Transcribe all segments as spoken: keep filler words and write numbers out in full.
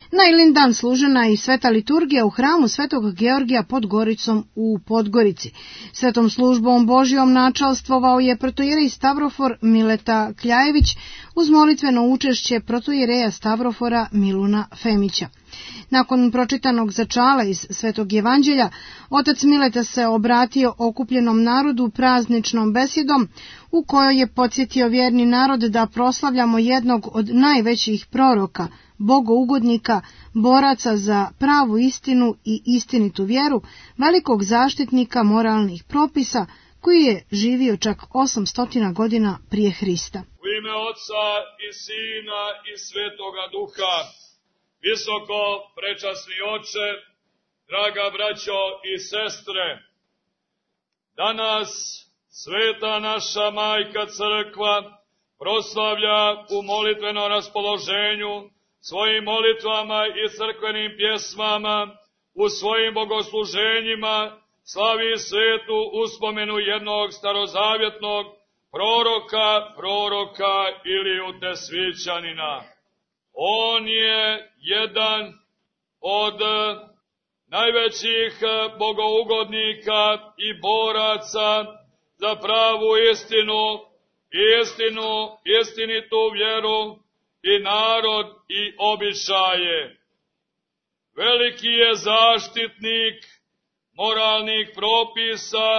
Na Ilindan služena je i sveta liturgija u hramu Svetog Georgija pod Goricom u Podgorici. Svetom službom Božijom načalstvovao je protoijerej Stavrofor Mileta Kljajević uz molitveno učešće protoijereja Stavrofora Miluna Femića. Nakon pročitanog začala iz Svetog Evanđelja, otac Mileta se obratio okupljenom narodu prazničnom besedom u kojoj je podsjetio vjerni narod da proslavljamo jednog od najvećih proroka, bogougodnika, boraca za pravu istinu i istinitu vjeru, velikog zaštitnika moralnih propisa, koji je živio čak osamsto godina prije Hrista. U ime Otca i Sina i Svetoga Duha, visoko prečasni Oče, draga braćo i sestre, danas sveta naša majka Crkva proslavlja u molitvenom raspoloženju, svojim molitvama i crkvenim pjesmama, u svojim bogosluženjima, slavi svetu uspomenu jednog starozavjetnog proroka, proroka ili utesvićanina. On je jedan od najvećih bogougodnika i boraca za pravu istinu, istinu, istinitu vjeru i narod i običaje. Veliki je zaštitnik moralnih propisa,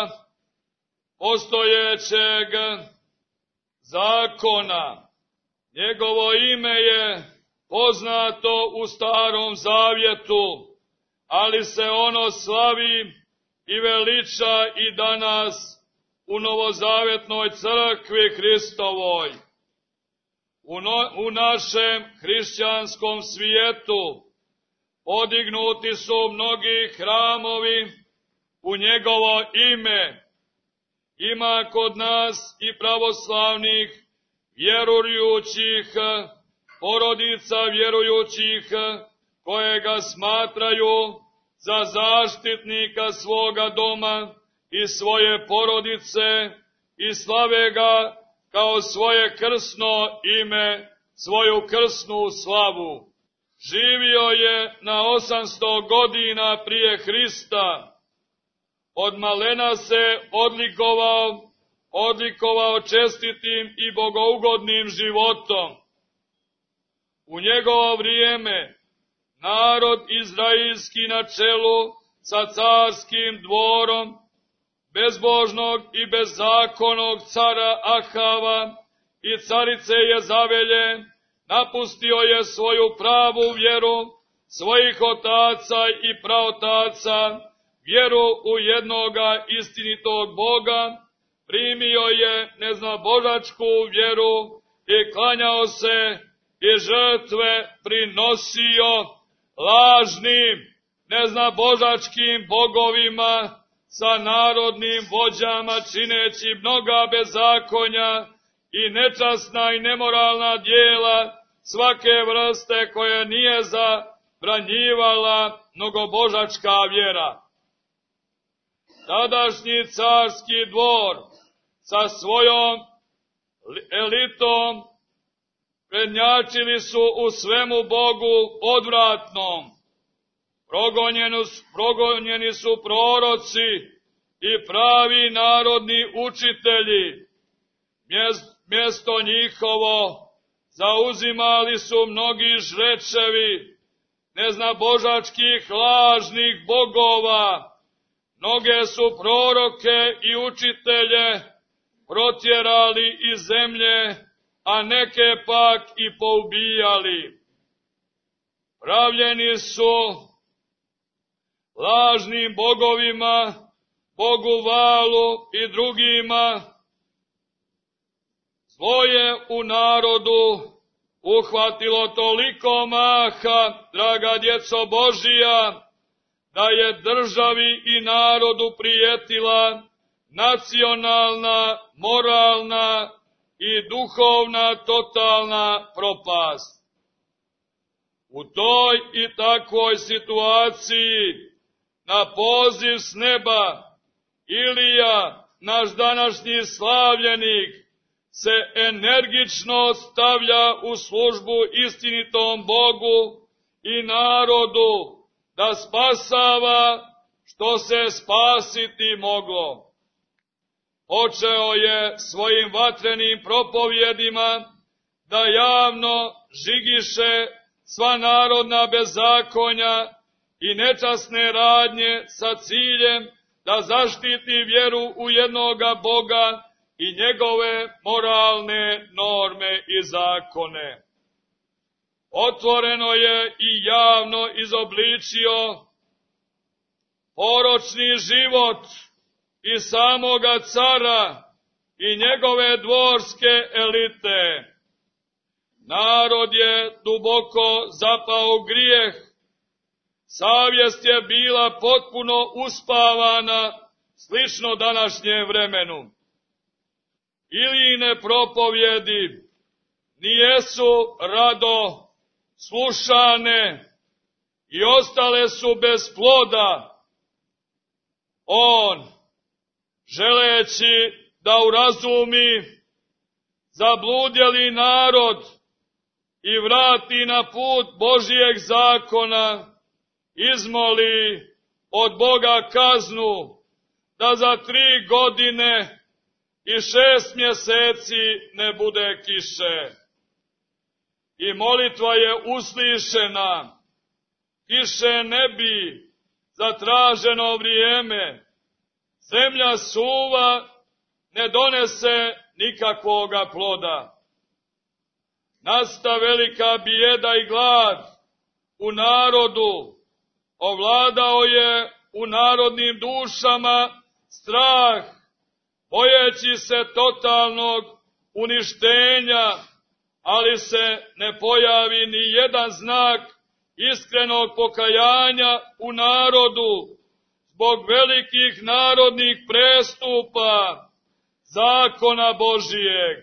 postojećeg zakona. Njegovo ime je poznato u Starom Zavjetu, ali se ono slavi i veliča i danas u Novozavjetnoj crkvi Hristovoj. U, no, u našem hrišćanskom svijetu podignuti su mnogi hramovi u njegovo ime. Ima kod nas i pravoslavnih vjerujućih, porodica vjerujućih, koje ga smatraju za zaštitnika svoga doma i svoje porodice i slave ga kao svoje krsno ime, svoju krsnu slavu. Živio je na osamsto godina prije Hrista. Od malena se odlikovao, odlikovao čestitim i bogougodnim životom. U njegovo vrijeme narod izraelski na čelu sa carskim dvorom, bezbožnog i bezzakonog cara Ahava i carice Jezavelje, napustio je svoju pravu vjeru svojih otaca i praotaca, vjeru u jednoga istinitog Boga, primio je neznabožačku vjeru i klanjao se i žrtve prinosio lažnim neznabožačkim bogovima, sa narodnim vođama čineći mnoga bezakonja i nečasna i nemoralna dijela svake vrste koje nije zabranjivala mnogobožačka vjera. Tadašnji carski dvor sa svojom elitom prednjačili su u svemu Bogu odvratnom. Progonjeni, progonjeni su proroci i pravi narodni učitelji. Mjesto njihovo zauzimali su mnogi žrečevi neznabožačkih lažnih bogova. Mnoge su proroke i učitelje protjerali iz zemlje, a neke pak i poubijali. Pravljeni su lažnim bogovima, Bogu Valu i drugima. Zlo je u narodu uhvatilo toliko maha, draga djeco Božija, da je državi i narodu prijetila nacionalna, moralna i duhovna totalna propast. U toj i takvoj situaciji, na poziv s neba, Ilija, naš današnji slavljenik, se energično stavlja u službu istinitom Bogu i narodu da spasava što se spasiti moglo. Počeo je svojim vatrenim propovjedima da javno žigiše sva narodna bezakonja i nečasne radnje sa ciljem da zaštiti vjeru u jednoga Boga i njegove moralne norme i zakone. Otvoreno je i javno izobličio poročni život i samoga cara i njegove dvorske elite. Narod je duboko zapao u grijeh, savjest je bila potpuno uspavana, slično današnjem vremenu. Ilijine propovjedi nijesu rado slušane i ostale su bez ploda. On, želeći da urazumi zabludjeli narod i vrati na put Božijeg zakona, izmoli od Boga kaznu da za tri godine i šest mjeseci ne bude kiše. I molitva je uslišena, kiše ne bi za traženo vrijeme, zemlja suva, ne donese nikakvoga ploda. Nasta velika bijeda i glad u narodu, ovladao je u narodnim dušama strah, bojeći se totalnog uništenja, ali se ne pojavi ni jedan znak iskrenog pokajanja u narodu zbog velikih narodnih prestupa zakona Božijeg.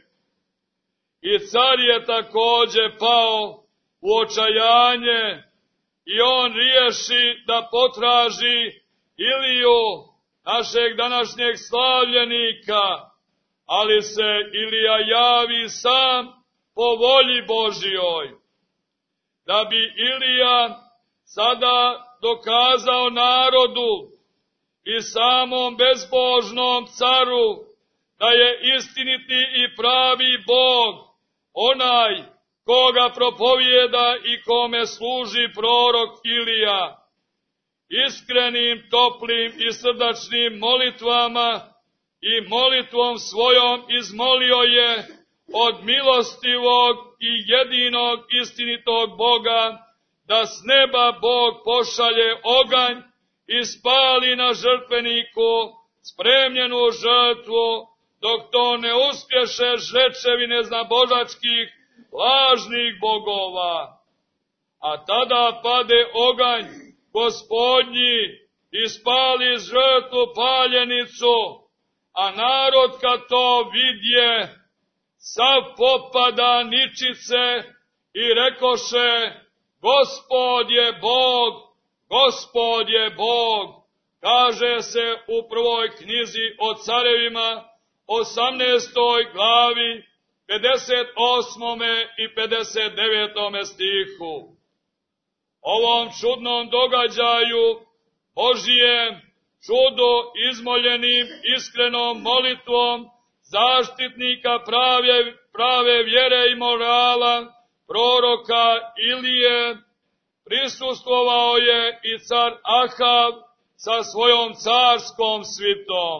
I car je također pao u očajanje i on riješi da potraži Iliju, našeg današnjeg slavljenika, ali se Ilija javi sam po volji Božijoj. Da bi Ilija sada dokazao narodu i samom bezbožnom caru da je istiniti i pravi Bog, onaj koga propovijeda i kome služi prorok Ilija. Iskrenim, toplim i srdačnim molitvama i molitvom svojom izmolio je od milostivog i jedinog istinitog Boga da s neba Bog pošalje oganj i spali na žrtveniku spremljenu žrtvu, dok to ne uspješe žrečevine znabožačkih lažnih bogova. A tada pade oganj Gospodnji i spali žrtvu paljenicu, a narod kad to vidje, sav popada ničice i rekoše: Gospod je Bog, Gospod je Bog. Kaže se u prvoj knjizi o carevima, osamnaestoj glavi, pedeset osmome i pedeset devetome stihu. Ovom čudnom događaju Božijem čudu izmoljenim iskrenom molitvom zaštitnika prave, prave vjere i morala, proroka Ilije, prisustvovao je i car Ahav sa svojom carskom svitom.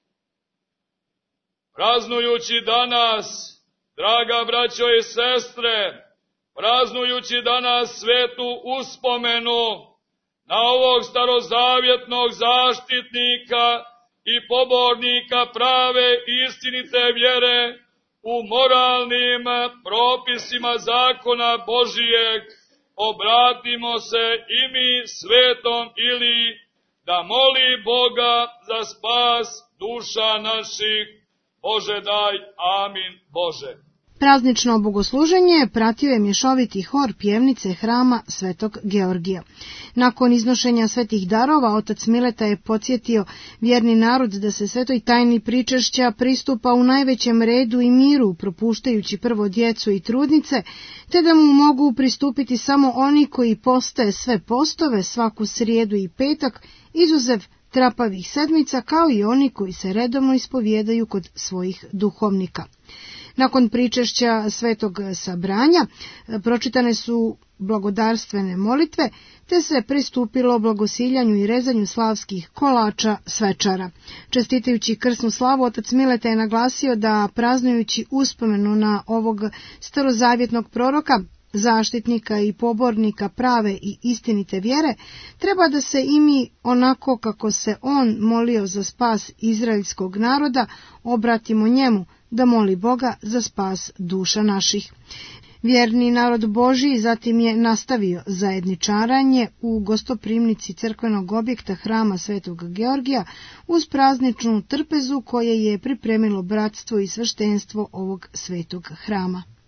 Praznujući danas, draga braćo i sestre, praznujući danas svetu uspomenu na ovog starozavjetnog zaštitnika i pobornika prave i istinite vjere u moralnim propisima zakona Božijeg, obratimo se i mi svetom Iliji da moli Boga za spas duša naših. Bože daj, amin Bože. Praznično bogosluženje pratio je mješoviti hor pjevnice hrama Svetog Georgija. Nakon iznošenja svetih darova, otac Mileta je podsjetio vjerni narod da se svetoj tajni pričešća pristupa u najvećem redu i miru, propuštajući prvo djecu i trudnice, te da mu mogu pristupiti samo oni koji poste sve postove svaku srijedu i petak, izuzev trapavih sedmica, kao i oni koji se redovno ispovijedaju kod svojih duhovnika. Nakon pričešća svetog sabranja pročitane su blagodarstvene molitve, te se pristupilo blagosiljanju i rezanju slavskih kolača svečara. Čestitajući krsnu slavu, otac Mileta je naglasio da praznujući uspomenu na ovog starozavjetnog proroka, zaštitnika i pobornika prave i istinite vjere, treba da se i mi, onako kako se on molio za spas izraelskog naroda, obratimo njemu, da moli Boga za spas duša naših. Vjerni narod Božiji zatim je nastavio zajedničaranje u gostoprimnici crkvenog objekta hrama Svetog Georgija uz prazničnu trpezu koje je pripremilo bratstvo i sveštenstvo ovog svetog hrama.